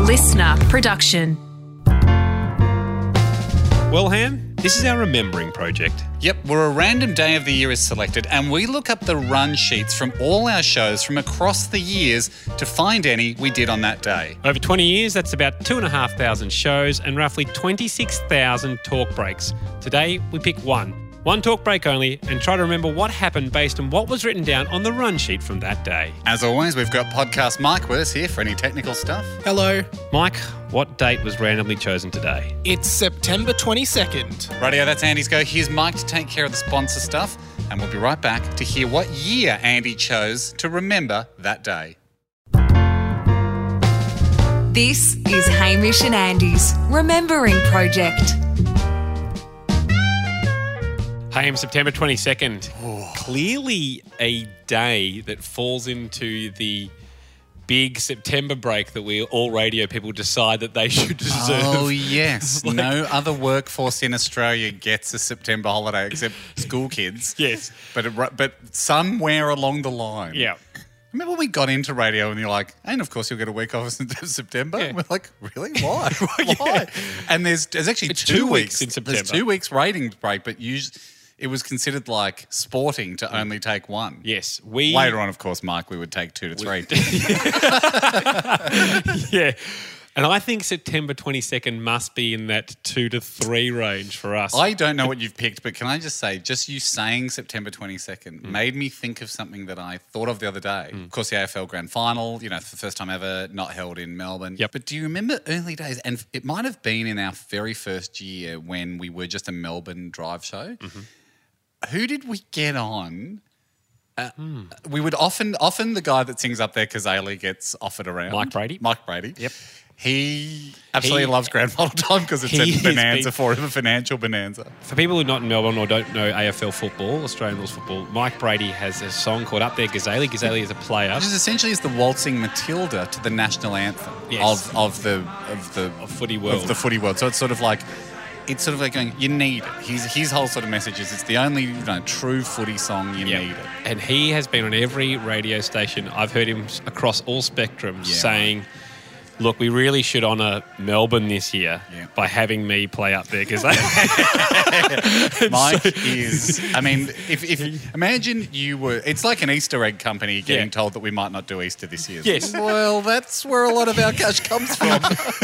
listener production. Well, Ham, this is our remembering project. Yep, where a random day of the year is selected and we look up the run sheets from all our shows from across the years to find any we did on that day. Over 20 years, that's about 2,500 shows and roughly 26,000 talk breaks. Today, we pick one talk break only, and try to remember what happened based on what was written down on the run sheet from that day. As always, we've got Podcast Mike with us here for any technical stuff. Hello. Mike, what date was randomly chosen today? It's September 22nd. Radio, that's Andy's go. Here's Mike to take care of the sponsor stuff, and we'll be right back to hear what year Andy chose to remember that day. This is Hamish and Andy's Remembering Project. Ham, September 22nd. Clearly a day that falls into the big September break that we all radio people decide that they should deserve. Oh, yes. No other workforce in Australia gets a September holiday except school kids. Yes. But somewhere along the line. Yeah. Remember when we got into radio and you're like, and of course you'll get a week off in September? Yeah. And we're like, really? Why? Yeah. Why? And there's actually It's 2 2 weeks weeks in September. There's 2 weeks ratings break, but it was considered like sporting to only take one. Yes. Later on, of course, Mike, we would take 2 to 3. Yeah. And I think September 22nd must be in that 2 to 3 range for us. I don't know what you've picked, but can I just say, just you saying September 22nd made me think of something that I thought of the other day. Of course, the AFL Grand Final, for the first time ever, not held in Melbourne. Yep. But do you remember early days? And it might have been in our very first year when we were just a Melbourne drive show. Mm-hmm. Who did we get on? We would often the guy that sings up there, Kazali, gets offered around. Mike Brady. Mike Brady. Yep. He absolutely loves Grand Final time because it's a bonanza for him, a financial bonanza. For people who are not in Melbourne or don't know AFL football, Australian rules football, Mike Brady has a song called Up There Gazali. Gazali is a player. Which is essentially the waltzing Matilda to the national anthem of the footy world. Of the footy world. So it's sort of like going, you need it. His whole sort of message is it's the only true footy song you need it. And he has been on every radio station. I've heard him across all spectrums saying, look, we really should honour Melbourne this year by having me play Up There because Mike is. I mean, if imagine you were. It's like an Easter egg company getting told that we might not do Easter this year. Yes. Well, that's where a lot of our cash comes from.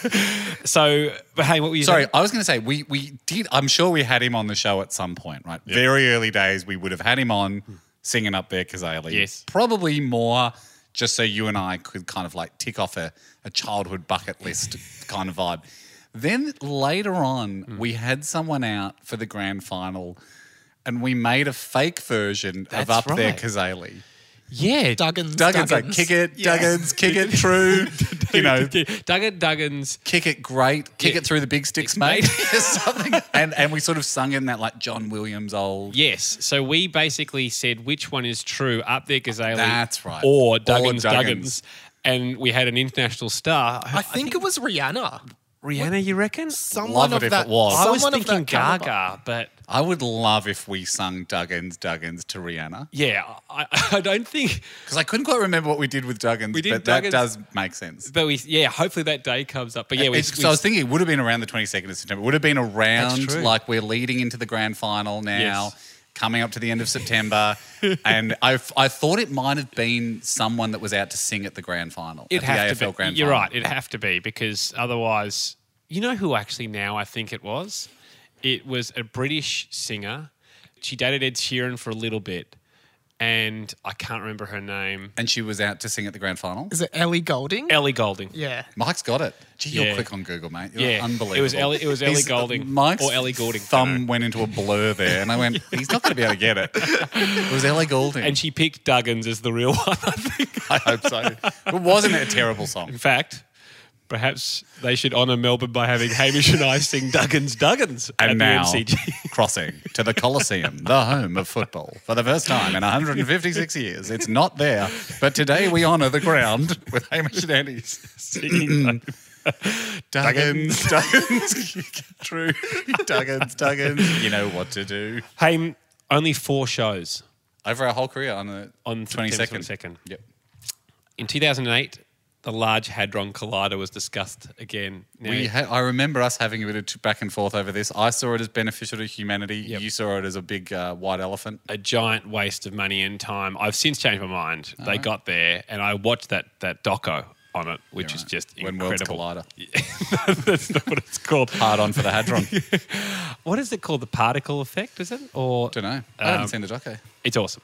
So, but hey, what were you Sorry, saying? I was going to say we did. I'm sure we had him on the show at some point, right? Yep. Very early days, we would have had him on singing Up There Kazali. Yes. Probably more. Just so you and I could kind of like tick off a childhood bucket list kind of vibe. Then later on, we had someone out for the grand final and we made a fake version of Up There Kazali. Yeah. Duggins. Like, kick it, Duggins, kick it true. Duggins. Kick it great. Kick it through the big sticks, mate. Something. And we sort of sung in that like John Williams old. Yes. So we basically said which one is true, Up There Gazali. That's right. Or Duggins. And we had an international star. I think it was Rihanna. Rihanna, you reckon? Someone Love of it if that, it was. I was someone of thinking that caliber. Gaga, but... I would love if we sung Duggins to Rihanna. Yeah, I don't think... Because I couldn't quite remember what we did with Duggins, but Duggins, that does make sense. But hopefully that day comes up. But yeah, so I was thinking it would have been around the 22nd of September. It would have been around, like we're leading into the grand final now, coming up to the end of September. And I thought it might have been someone that was out to sing at the grand final. It'd have to be. Grand You're final. right, it'd have to be because otherwise... You know who actually now I think it was? It was a British singer. She dated Ed Sheeran for a little bit and I can't remember her name. And she was out to sing at the grand final? Is it Ellie Goulding? Ellie Goulding. Yeah. Mike's got it. Gee, you're quick on Google, mate. You're unbelievable. It was Ellie Goulding Mike's or Ellie Goulding. thumb went into a blur there and I went, he's not going to be able to get it. It was Ellie Goulding. And she picked Duggins as the real one, I think. I hope so. But wasn't it a terrible song? In fact... Perhaps they should honour Melbourne by having Hamish and I sing Duggins and at now, the MCG. Crossing to the Coliseum, the home of football. For the first time in 156 years. It's not there, but today we honour the ground with Hamish and Andy singing Duggins. True. Duggins. You know what to do. Hey, only 4 shows. Over our whole career on the On 22nd. 22nd. Yep. In 2008, the Large Hadron Collider was discussed again. Now, I remember us having a bit of back and forth over this. I saw it as beneficial to humanity. Yep. You saw it as a big white elephant. a giant waste of money and time. I've since changed my mind. They got there, and I watched that doco on it, which is just When Worlds incredible. Collider. That's not what it's called. Hard on for the Hadron. What is it called? The particle effect, is it? Or Don't know. I haven't seen the doco. It's awesome.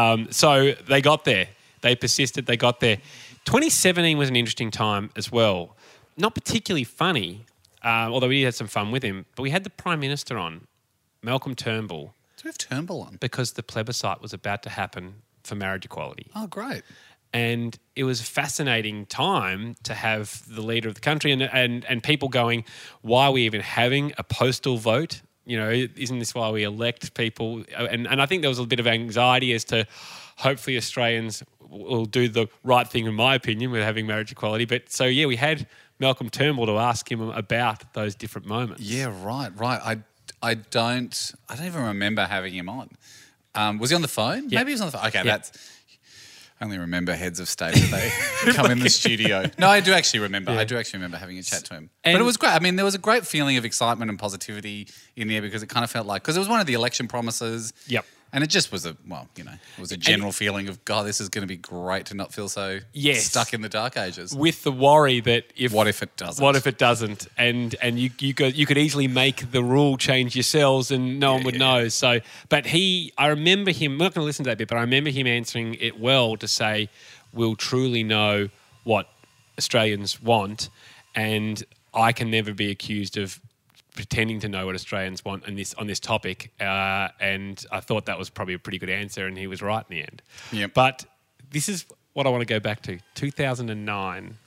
So they got there. They persisted. They got there. 2017 was an interesting time as well. Not particularly funny, although we had some fun with him. But we had the Prime Minister on, Malcolm Turnbull, Do we have Turnbull on? because the plebiscite was about to happen for marriage equality. Oh, great. And it was a fascinating time to have the leader of the country and people going, why are we even having a postal vote? You know, isn't this why we elect people? And I think there was a bit of anxiety as to hopefully Australians will do the right thing, in my opinion, with having marriage equality. But so, yeah, we had Malcolm Turnbull to ask him about those different moments. Yeah, right. I don't even remember having him on. Was he on the phone? Yeah. Maybe he was on the phone. Okay, Yeah. I only remember heads of state when they come in the studio. No, I do actually remember. Yeah. I do actually remember having a chat to him. And- But it was great. I mean, there was a great feeling of excitement and positivity in there because it kind of felt like, because it was one of the election promises. Yep. And it just was it was a general feeling of, God, this is going to be great to not feel so Yes. stuck in the dark ages. With the worry that What if it doesn't? What if it doesn't? And you could easily make the rule change yourselves, and no one would know. So, but I remember him. I'm not going to listen to that bit, but I remember him answering it well to say, "We'll truly know what Australians want, and I can never be accused of pretending to know what Australians want on this topic." And I thought that was probably a pretty good answer, and he was right in the end. Yep. But this is what I want to go back to. 2009.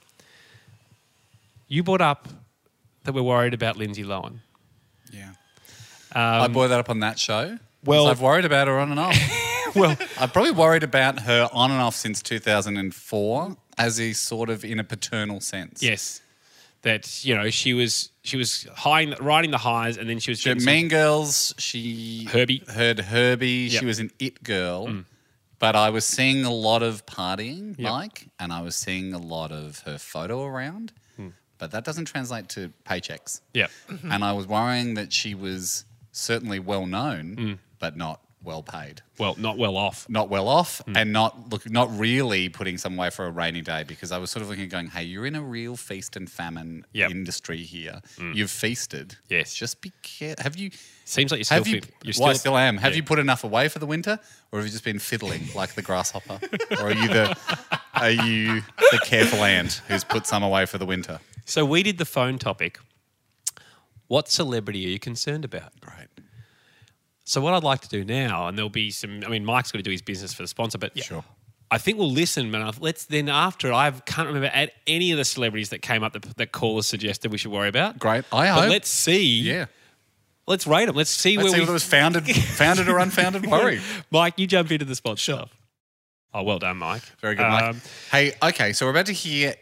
You brought up that we're worried about Lindsay Lohan. Yeah. I brought that up on that show. Well- 'Cause I've worried about her on and off. Well, I've probably worried about her on and off since 2004 as a sort of in a paternal sense. yes, that you know she was riding the highs, and then she was She had getting some- Mean Girls, she Herbie. heard Herbie, Yep. she was an it girl. But I was seeing a lot of partying, Yep. Mike, and I was seeing a lot of her photo around. But that doesn't translate to paychecks. Yeah, And I was worrying that she was certainly well known, but not well paid. well, not well off. Not well off and not really putting some away for a rainy day, because I was sort of looking at going, hey, you're in a real feast and famine Yep. industry here. You've feasted. Yes. Just be careful. Have you... Seems like you're still. Have you? You're Well, I still am. Have yeah. you put enough away for the winter, or have you just been fiddling like the grasshopper, or are you the careful ant who's put some away for the winter? So we did the phone topic. What celebrity are you concerned about? Right. So what I'd like to do now, and there'll be some. I mean, Mike's got to do his business for the sponsor, but Sure. I think we'll listen, man. Let's then after I can't remember at any of the celebrities that came up that callers suggested we should worry about. Great. But hope. let's see. Yeah. Let's rate them. Let's see Let's see where whether we it was founded or unfounded worry. Mike, you jump into the sponsor stuff. Oh, well done, Mike. Very good, Mike. Hey, okay, so we're about to hear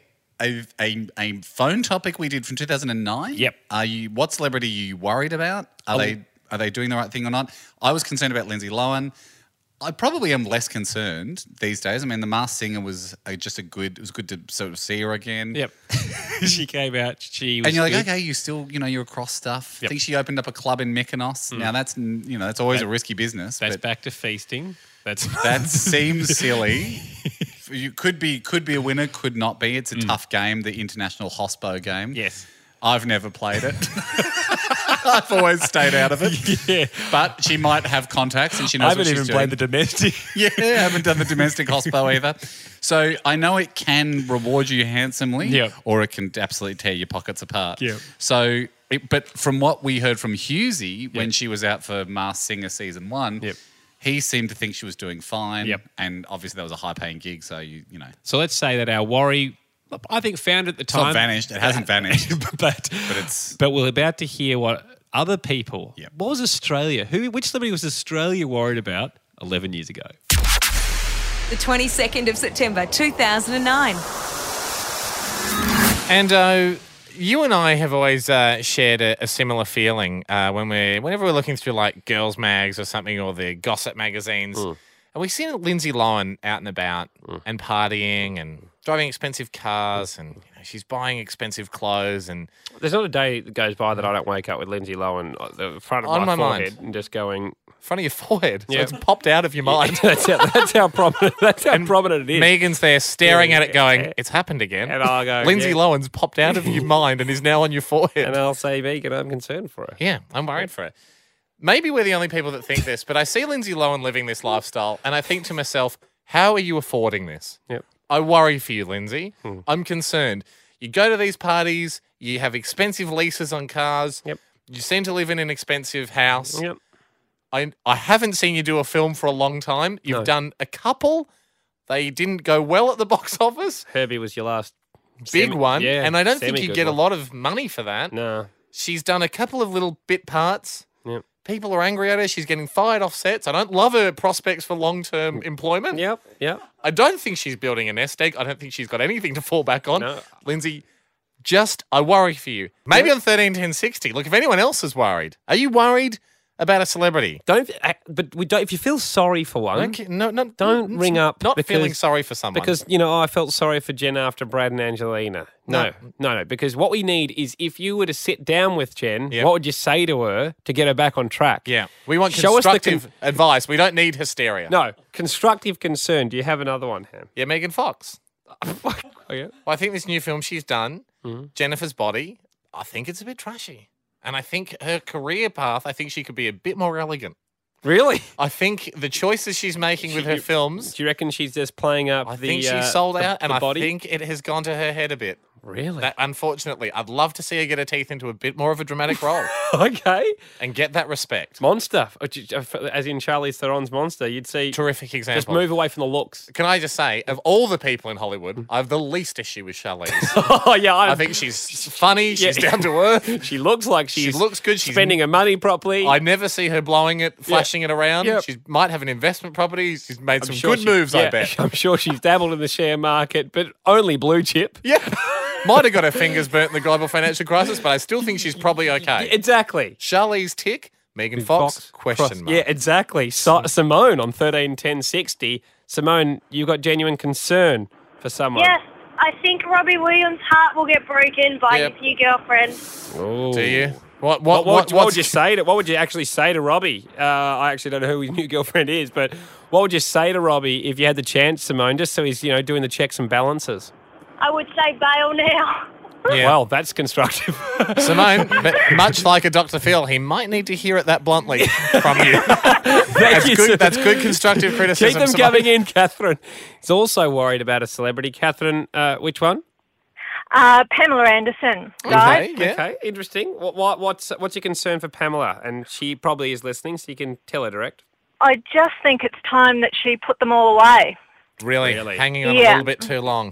a phone topic we did from 2009. Yep. What celebrity are you worried about? Are they doing the right thing or not? I was concerned about Lindsay Lohan. I probably am less concerned these days. I mean, The Masked Singer was it was good to sort of see her again. Yep. She came out. She was And you're like, good. okay, you still, you're across stuff. Yep. I think she opened up a club in Mykonos. Now that's always a risky business. That's but back to feasting. That that seems silly. You could be a winner, could not be. It's a tough game, the international hospo game. Yes. I've never played it. I've always stayed out of it. Yeah. But she might have contacts and she knows I what haven't she's even doing. played the domestic. Yeah, I haven't done the domestic hospo either. So I know it can reward you handsomely, Yep. or it can absolutely tear your pockets apart. Yep. So, but from what we heard from Hughesy when she was out for Masked Singer season 1, Yep. he seemed to think she was doing fine. Yep. And obviously that was a high-paying gig, so you know. So let's say that our worry, I think, found at the It's time. not vanished. It hasn't vanished. but it's... But we're about to hear what other people. Yep. What was Australia? Which celebrity was Australia worried about 11 years ago? The 22nd of September 2009. And you and I have always shared a similar feeling whenever we're looking through like girls' mags or something, or the gossip magazines. And And we've seen Lindsay Lohan out and about and partying and driving expensive cars and she's buying expensive clothes and There's not a day that goes by that I don't wake up with Lindsay Lohan at the front of On my my forehead mind. and just going, front of your forehead. So Yeah. it's popped out of your mind. that's how prominent. That's how prominent it is. Megan's there staring at it going, it's happened again. And I'll go, Lindsay yeah. Lohan's popped out of your mind and is now on your forehead. And I'll say, Vegan, I'm concerned for her. Yeah, I'm worried for her. Maybe we're the only people that think this, but I see Lindsay Lohan living this lifestyle and I think to myself, how are you affording this? Yep. I worry for you, Lindsay. I'm concerned. You go to these parties, you have expensive leases on cars. Yep. You seem to live in an expensive house. Yep. I haven't seen you do a film for a long time. You've No. done a couple. They didn't go well at the box office. Herbie was your last Big one. Yeah, and I don't think you semi-good get a one. lot of money for that. No. She's done a couple of little bit parts. Yep. People are angry at her. She's getting fired off sets. I don't love her prospects for long-term employment. Yep. Yep. I don't think she's building a nest egg. I don't think she's got anything to fall back on. No. Lindsay, I worry for you. Maybe on 131060. Look, if anyone else is worried, are you worried about a celebrity? But we don't. If you feel sorry for one, don't ring up. Not because, feeling sorry for someone. because I felt sorry for Jen after Brad and Angelina. No. Because what we need is if you were to sit down with Jen, Yep. what would you say to her to get her back on track? yeah, we want Show us the constructive advice. We don't need hysteria. No, constructive concern. Do you have another one, Ham? Yeah, Megan Fox. Oh, yeah. Well, I think this new film she's done, Mm-hmm. Jennifer's Body, I think it's a bit trashy. And I think her career path, I think she could be a bit more elegant. Really? I think the choices she's making with her films, Do you reckon she's just playing up I the think she's sold the- out, and the I body? think it has gone to her head a bit. Really? That, unfortunately, I'd love to see her get her teeth into a bit more of a dramatic role Okay. and get that respect. Monster. As in Charlize Theron's Monster, you'd see. Terrific example. Just move away from the looks. Can I just say, of all the people in Hollywood, I have the least issue with Charlize. Oh, yeah. I think she's funny, she's Yeah. down to earth. She looks like she's looks good, she's- spending her money properly. I never see her blowing it, flashing it around. Yep. She might have an investment property. She's made some sure good moves, I bet. I'm sure she's dabbled in the share market, but only blue chip. Yeah. Might have got her fingers burnt in the global financial crisis, but I still think she's probably okay. Exactly. Charlize tick, Megan Fox, question mark. Yeah, exactly. Simone on 131060. Simone, you've got genuine concern for someone. Yes, I think Robbie Williams' heart will get broken by Yep. his new girlfriend. Ooh. Do you? What What would you say to? What would you actually say to Robbie? I actually don't know who his new girlfriend is, but what would you say to Robbie if you had the chance, Simone? Just so he's doing the checks and balances. I would say bail now. Yeah. Well, that's constructive. Simone, but much like a Dr. Phil, he might need to hear it that bluntly from you. Thank you, Simone. That's good constructive criticism. Keep them Simone. coming in, Catherine. He's also worried about a celebrity. Catherine, which one? Pamela Anderson, right? Okay, yeah. Okay, interesting. What's your concern for Pamela? And she probably is listening, so you can tell her direct. I just think it's time that she put them all away. Really? Really? Hanging on a Yeah. little bit too long.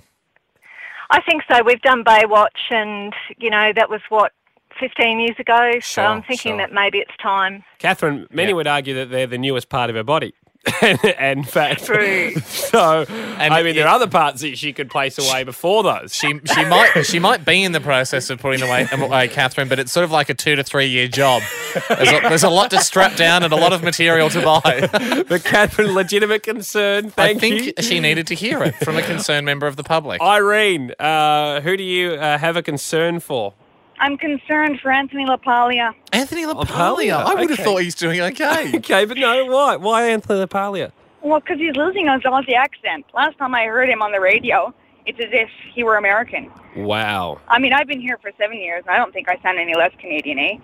I think so. We've done Baywatch, and, that was, 15 years ago? So Sure, I'm thinking sure. that maybe it's time. Catherine, many Yeah. would argue that they're the newest part of her body. and in fact, True. so there are other parts that she could place away before those. She might be in the process of putting away Catherine, but it's sort of like a 2 to 3 year job. There's a lot to strap down and a lot of material to buy. But Catherine, legitimate concern. I Thank think you. she needed to hear it from a concerned member of the public. Irene, who do you have a concern for? I'm concerned for Anthony LaPaglia. Anthony LaPaglia, I would have okay. thought he's doing okay. Okay, but no, why? Why Anthony LaPaglia? Well, because he's losing his Aussie accent. Last time I heard him on the radio, it's as if he were American. Wow. I mean, I've been here for 7 years, and I don't think I sound any less Canadian, eh?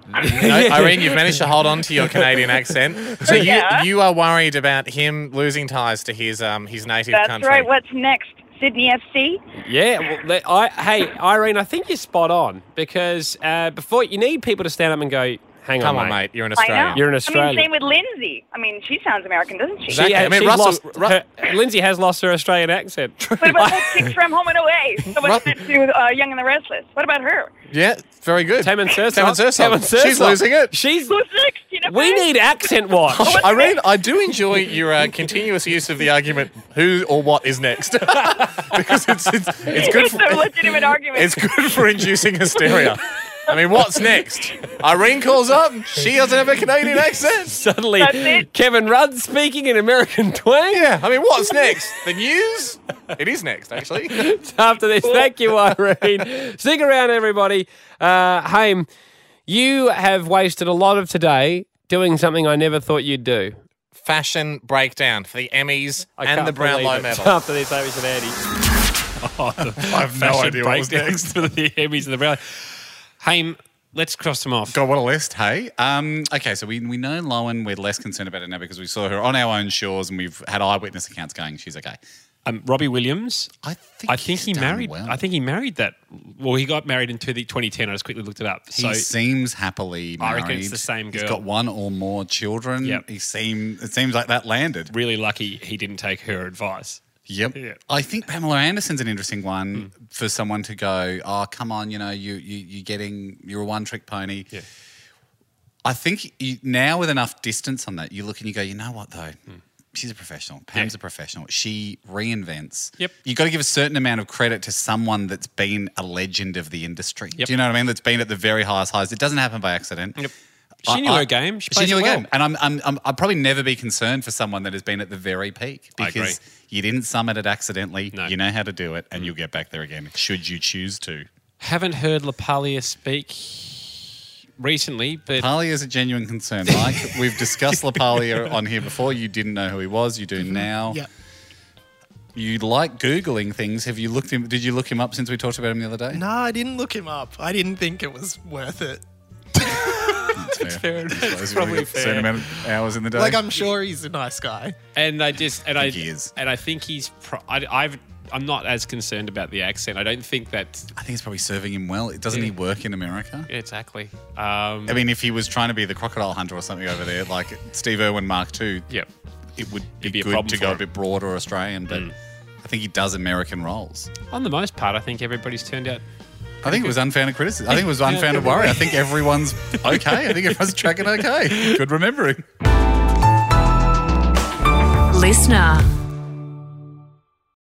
Irene, you've managed to hold on to your Canadian accent. So Yeah. you are worried about him losing ties to his native That's country. right. What's next? Sydney FC? Yeah, well, hey, Irene, I think you're spot on because before you need people to stand up and go, hang Come on, on, mate. You're an I know. Australian. You're an I Australian. mean, same with Lindsay. I mean, she sounds American, doesn't she? Exactly. I mean, she's Russell- lost Lindsay has lost her Australian accent. What about that chick from Home and Away? So what's that to Young and the Restless? What about her? Yeah, very good. Tammin Sursop. Tammin Sursop. Tammin Sursop. She's losing it. She's. Who's next? You know, We need accent watch. Irene, I do enjoy your continuous use of the argument who or what is next. Because it's good It's a legitimate argument. it's good for inducing hysteria. I mean, what's next? Irene calls up. She doesn't have a Canadian accent. Suddenly, That's it. Kevin Rudd speaking in American twang. Yeah, I mean, what's next? The news? It is next, actually. After this, thank you, Irene. Stick around, everybody. Haim, you have wasted a lot of today doing something I never thought you'd do. Fashion breakdown for the Emmys and the Brownlow believe it. medal. After this, Hamish and Andy. I have no idea what was next. for the Emmys and the Brownlow. Haim, let's cross them off. God, what a list, hey? Okay, so we know Lowen. We're less concerned about it now because we saw her on our own shores and we've had eyewitness accounts going. She's okay. Robbie Williams. I think he he's done married. well. I think he married that. Well, he got married in 2010. I just quickly looked it up. He seems happily I married. reckon it's the same girl. He's got one or more children. Yep. It seems like that landed. really lucky he didn't take her advice. Yep. Yeah. I think Pamela Anderson's an interesting one for someone to go, oh, come on, you're a one-trick pony. Yeah. I think now with enough distance on that, you look and you go, you know what, though? She's a professional. Pam's a professional. She reinvents. Yep. You've got to give a certain amount of credit to someone that's been a legend of the industry. Yep. Do you know what I mean? That's been at the very highest highs. It doesn't happen by accident. Yep. She knew her game. She plays knew it her well. game. And I'd probably never be concerned for someone that has been at the very peak I agree. because you didn't summit it accidentally. No. You know how to do it and you'll get back there again should you choose to. Haven't heard LaPaglia speak recently, but Lapaglia is a genuine concern, Mike. We've discussed Lapaglia on here before. You didn't know who he was. You do now. Yeah. You like Googling things. Have you looked him? Did you look him up since we talked about him the other day? No, I didn't look him up. I didn't think it was worth it. That's fair. It's probably A certain fair. amount of hours in the day. Like, I'm sure he's a nice guy. and I just and I think he is. and I think he's. I'm not as concerned about the accent. I don't think that I think it's probably serving him well. Doesn't he work in America? exactly. I mean, if he was trying to be the crocodile hunter or something over there, like Steve Irwin Mark II, Yep. it would It'd be be a good problem to for go a him. bit broader Australian, but I think he does American roles. On the most part, I think everybody's turned out. I think it was unfounded criticism. I think it was unfounded worry. I think everyone's okay. I think everyone's tracking okay. Good remembering. Listener.